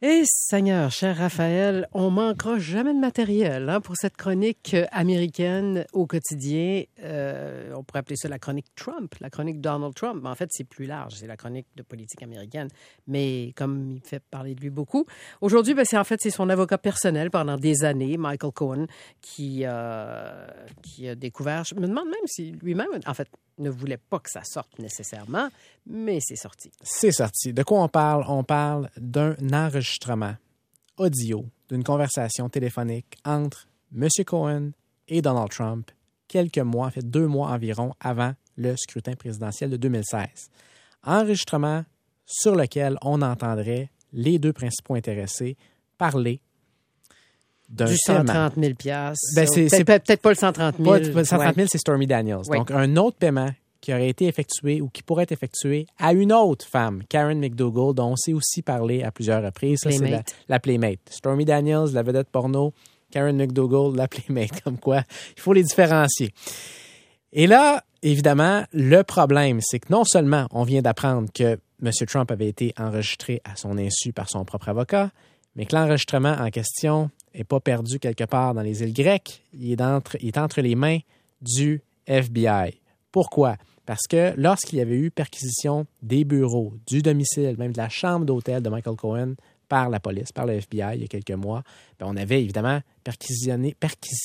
Eh Seigneur, cher Raphaël, on manquera jamais de matériel pour cette chronique américaine au quotidien. On pourrait appeler ça la chronique Trump, la chronique Donald Trump. Mais en fait, c'est plus large, c'est la chronique de politique américaine. Mais comme il fait parler de lui beaucoup, aujourd'hui, c'est son avocat personnel pendant des années, Michael Cohen, qui a découvert. Je me demande même si lui-même, en fait, ne voulait pas que ça sorte nécessairement, mais c'est sorti. C'est sorti. De quoi on parle? On parle d'un enregistrement audio d'une conversation téléphonique entre M. Cohen et Donald Trump quelques mois, en fait 2 mois environ avant le scrutin présidentiel de 2016. Enregistrement sur lequel on entendrait les 2 principaux intéressés parler d'un du 130 000 peut-être pas le 130 000. Pas le 130 000, c'est Stormy Daniels. Oui. Donc, un autre paiement qui aurait été effectué ou qui pourrait être effectué à une autre femme, Karen McDougal, dont on s'est aussi parlé à plusieurs reprises. Ça, c'est la Playmate. Stormy Daniels, la vedette porno, Karen McDougal, la Playmate. Comme quoi, il faut les différencier. Et là, évidemment, le problème, c'est que non seulement on vient d'apprendre que M. Trump avait été enregistré à son insu par son propre avocat, mais que l'enregistrement en question n'est pas perdu quelque part dans les îles grecques. Il est entre les mains du FBI. Pourquoi? Parce que lorsqu'il y avait eu perquisition des bureaux, du domicile, même de la chambre d'hôtel de Michael Cohen par la police, par le FBI il y a quelques mois, on avait évidemment perquisitionné,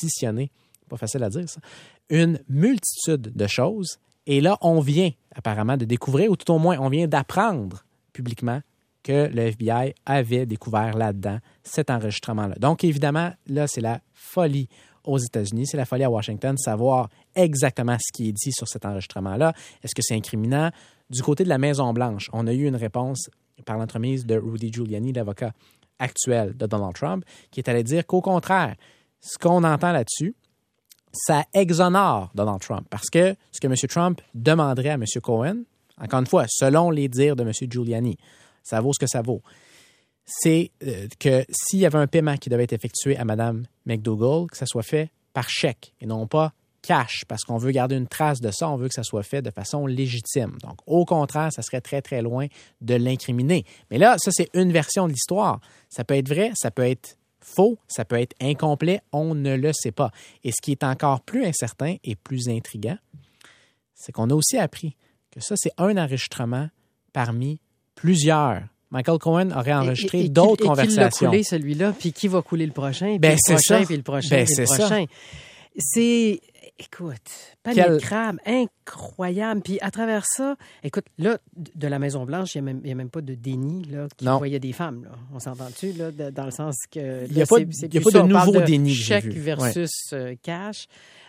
pas facile à dire ça, une multitude de choses. Et là, on vient apparemment de découvrir, ou tout au moins, on vient d'apprendre publiquement que le FBI avait découvert là-dedans cet enregistrement-là. Donc, évidemment, là, c'est la folie aux États-Unis, c'est la folie à Washington, de savoir exactement ce qui est dit sur cet enregistrement-là. Est-ce que c'est incriminant? Du côté de la Maison-Blanche, on a eu une réponse par l'entremise de Rudy Giuliani, l'avocat actuel de Donald Trump, qui est allé dire qu'au contraire, ce qu'on entend là-dessus, ça exonère Donald Trump. Parce que ce que M. Trump demanderait à M. Cohen, encore une fois, selon les dires de M. Giuliani, ça vaut ce que ça vaut, c'est que s'il y avait un paiement qui devait être effectué à Mme McDougal, que ça soit fait par chèque et non pas cash, parce qu'on veut garder une trace de ça, on veut que ça soit fait de façon légitime. Donc, au contraire, ça serait très, très loin de l'incriminer. Mais là, ça, c'est une version de l'histoire. Ça peut être vrai, ça peut être faux, ça peut être incomplet, on ne le sait pas. Et ce qui est encore plus incertain et plus intriguant, c'est qu'on a aussi appris que ça, c'est un enregistrement parmi plusieurs. Michael Cohen aurait enregistré d'autres conversations. Qui l'a coulé, celui-là, puis qui va couler le prochain, puis le prochain, puis le prochain, puis le prochain. C'est, écoute, panier de crabe, incroyable. Puis à travers ça, écoute, là, de la Maison-Blanche, il n'y a même pas de déni là, qui voyait des femmes. Là. On s'entend-tu, là, dans le sens que... Il n'y a pas de nouveau déni. Chèque versus cash.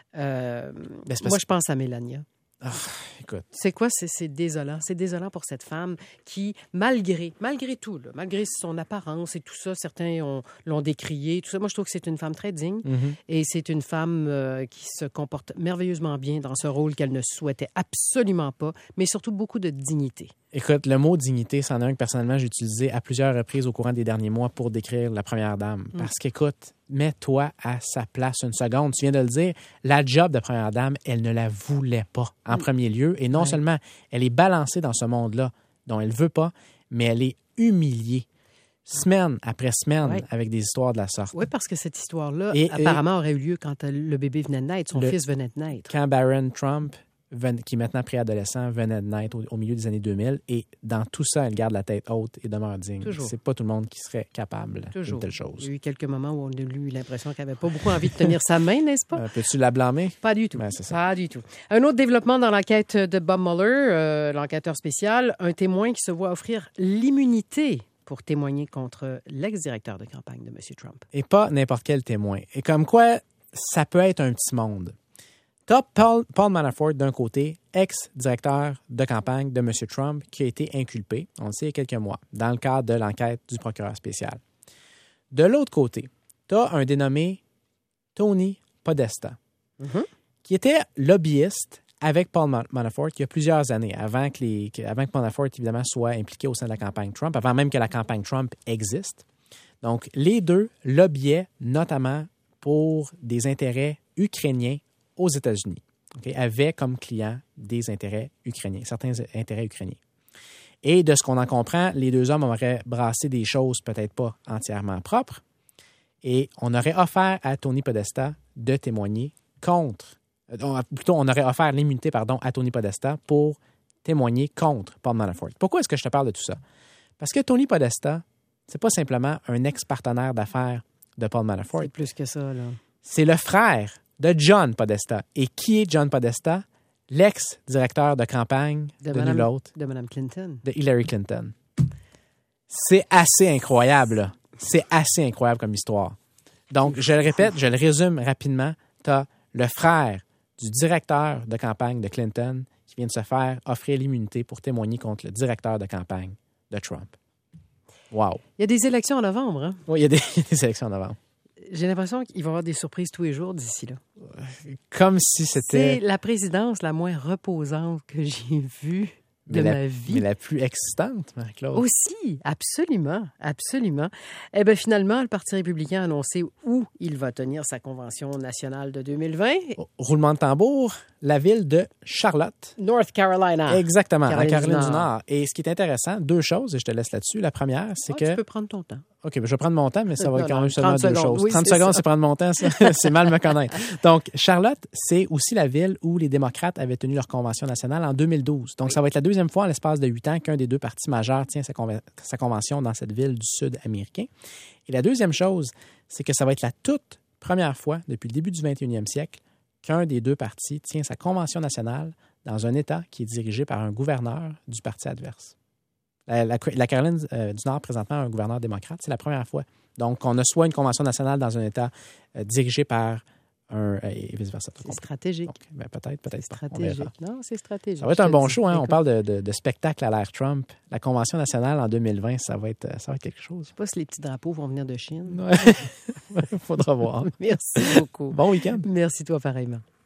Moi, je pense à Mélania. Ah, écoute. C'est quoi? C'est désolant. C'est désolant pour cette femme qui, malgré tout, là, malgré son apparence et tout ça, certains l'ont décrié, tout ça. Moi, je trouve que c'est une femme très digne et c'est une femme qui se comporte merveilleusement bien dans ce rôle qu'elle ne souhaitait absolument pas, mais surtout beaucoup de dignité. Écoute, le mot dignité, c'en est un que personnellement j'ai utilisé à plusieurs reprises au courant des derniers mois pour décrire la première dame. Parce qu'écoute, mets-toi à sa place une seconde. Tu viens de le dire, la job de première dame, elle ne la voulait pas en premier lieu. Et non seulement elle est balancée dans ce monde-là dont elle ne veut pas, mais elle est humiliée semaine après semaine avec des histoires de la sorte. Oui, parce que cette histoire-là, apparemment, aurait eu lieu quand le bébé venait de naître, son fils venait de naître. Quand Barron Trump, qui est maintenant préadolescent, venait de naître au milieu des années 2000. Et dans tout ça, elle garde la tête haute et demeure digne. Toujours. C'est pas tout le monde qui serait capable d'une telle chose. Il y a eu quelques moments où on a eu l'impression qu'elle n'avait pas beaucoup envie de tenir sa main, n'est-ce pas? Peux-tu la blâmer? Pas du tout. Ben, c'est ça. Pas du tout. Un autre développement dans l'enquête de Bob Mueller, l'enquêteur spécial, un témoin qui se voit offrir l'immunité pour témoigner contre l'ex-directeur de campagne de M. Trump. Et pas n'importe quel témoin. Et comme quoi, ça peut être un petit monde. T'as Paul Manafort, d'un côté, ex-directeur de campagne de M. Trump, qui a été inculpé, on le sait, il y a quelques mois, dans le cadre de l'enquête du procureur spécial. De l'autre côté, t'as un dénommé Tony Podesta, qui était lobbyiste avec Paul Manafort il y a plusieurs années, avant que Manafort, évidemment, soit impliqué au sein de la campagne Trump, avant même que la campagne Trump existe. Donc, les deux lobbyaient notamment pour des intérêts ukrainiens aux États-Unis, avaient comme clients des intérêts ukrainiens, certains intérêts ukrainiens. Et de ce qu'on en comprend, les deux hommes auraient brassé des choses peut-être pas entièrement propres. Et on aurait offert à Tony Podesta de témoigner contre... plutôt, on aurait offert l'immunité, à Tony Podesta pour témoigner contre Paul Manafort. Pourquoi est-ce que je te parle de tout ça? Parce que Tony Podesta, c'est pas simplement un ex-partenaire d'affaires de Paul Manafort. C'est plus que ça, là. C'est le frère de John Podesta. Et qui est John Podesta? L'ex-directeur de campagne de nul autre. De Mme Clinton. De Hillary Clinton. C'est assez incroyable, là. C'est assez incroyable comme histoire. Donc, je le répète, je le résume rapidement. Tu as le frère du directeur de campagne de Clinton qui vient de se faire offrir l'immunité pour témoigner contre le directeur de campagne de Trump. Wow. Il y a des élections en novembre, hein? Oui, il y a des élections en novembre. J'ai l'impression qu'il va y avoir des surprises tous les jours d'ici là. Comme si c'était... C'est la présidence la moins reposante que j'ai vue de ma vie. Mais la plus excitante, Marie-Claude. Aussi, absolument, absolument. Eh bien, finalement, le Parti républicain a annoncé où il va tenir sa convention nationale de 2020. Roulement de tambour, la ville de Charlotte. North Carolina. Exactement, en Caroline du Nord. Et ce qui est intéressant, deux choses, et je te laisse là-dessus. La première, c'est que... Tu peux prendre ton temps. OK, je vais prendre mon temps, mais ça va être quand même seulement 30 deux choses. Oui, 30 secondes, c'est prendre mon temps, ça. C'est mal me connaître. Donc, Charlotte, c'est aussi la ville où les démocrates avaient tenu leur convention nationale en 2012. Donc, ça va être la deuxième fois en l'espace de 8 ans qu'un des deux partis majeurs tient sa convention dans cette ville du Sud américain. Et la deuxième chose, c'est que ça va être la toute première fois depuis le début du 21e siècle qu'un des deux partis tient sa convention nationale dans un État qui est dirigé par un gouverneur du parti adverse. La Caroline du Nord, présentement, a un gouverneur démocrate. C'est la première fois. Donc, on a soit une convention nationale dans un État dirigé par un... et vice-versa. C'est stratégique. Donc, peut-être pas. Stratégique. Non, c'est stratégique. Ça va être un bon show. Hein? On parle de spectacle à l'ère Trump. La convention nationale en 2020, ça va être quelque chose. Je ne sais pas si les petits drapeaux vont venir de Chine. Il faudra voir. Merci beaucoup. Bon week-end. Merci toi pareillement.